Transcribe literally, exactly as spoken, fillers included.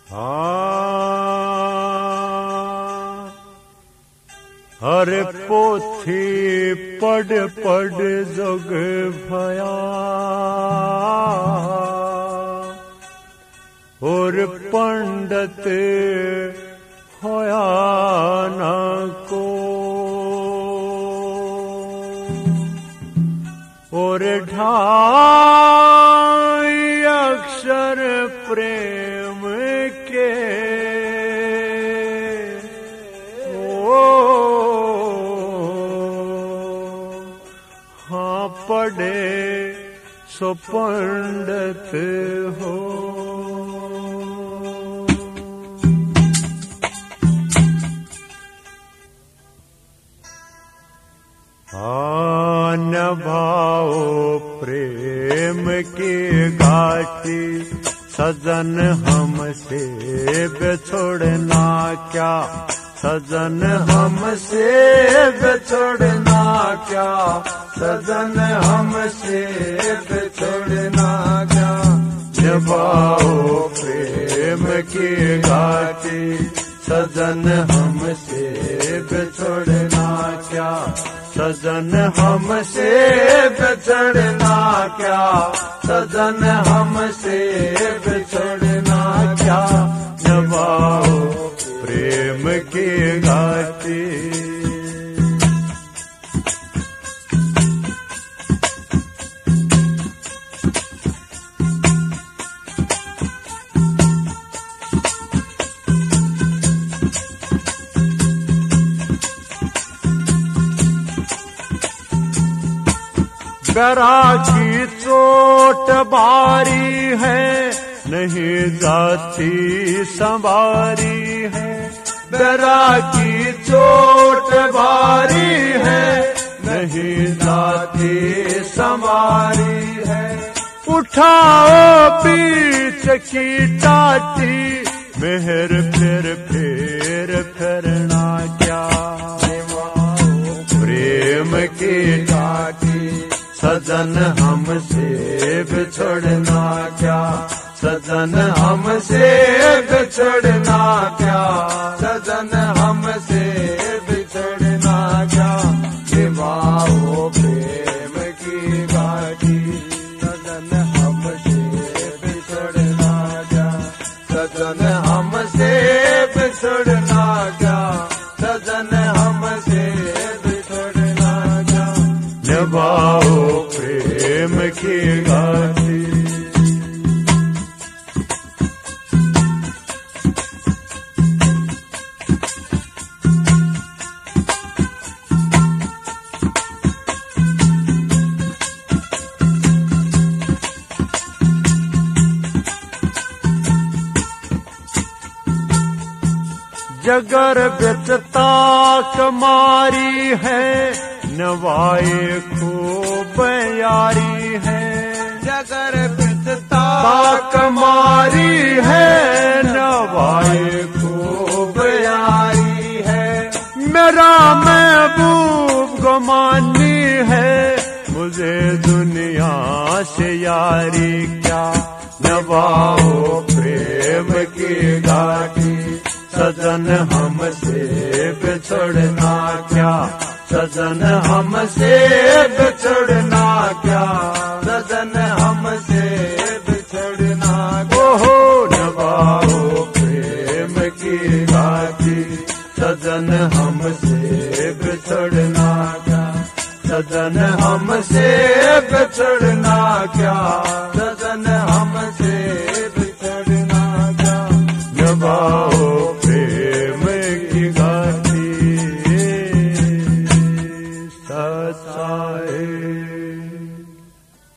हर पोथी पढ़ पढ़ जोग भया और पंडित होया न को और ढाई अक्षर प्रेम के ओ हाँ पढ़े सो पंडित हो। नभाओ प्रेम की घाटी सजन हमसे बिछोड़ना क्या, सजन हमसे बिछोड़ना क्या, सजन हमसे बिछोड़ना क्या। नभाओ प्रेम की घाटी सजन हमसे बिछोड़ना क्या, सजन हमसे बिछड़ना क्या, सजन हमसे बिछड़ना क्या। नभाओ प्रेम की घाटी बैरागी चोट बारी है नहीं जाती संवारी है, बैरागी चोट बारी है नहीं जाती संवारी है। उठाओ बीच की टाटी मेहर फिर फिर फिरना क्या। प्रेम की टाटी सजन हमसे बिछड़ना क्या, सजन हमसे बिछड़ना क्या, सजन हमसे बिछड़ना क्या। निभाओ प्रेम की घाटी सजन हमसे बिछड़ना क्या, सजन हमसे बिछड़ना क्या, सजन हमसे बिछड़ना क्या। निभाओ प्रेम की घाटी जगर बिच ताक मारी है नवाए खूब यारी है, जगर बिच ताक मारी है नवाए खूब यारी है। मेरा महबूब गुमानी है मुझे दुनिया से यारी क्या। नभाओ प्रेम की घाटी सजन हमसे बिछड़ना क्या, सजन हमसे बिछड़ना क्या, सजन हमसे बिछड़ना क्या। ओहो नभाओ प्रेम की घाटी सजन हमसे बिछड़ना क्या, सजन हमसे बिछड़ना क्या, सजन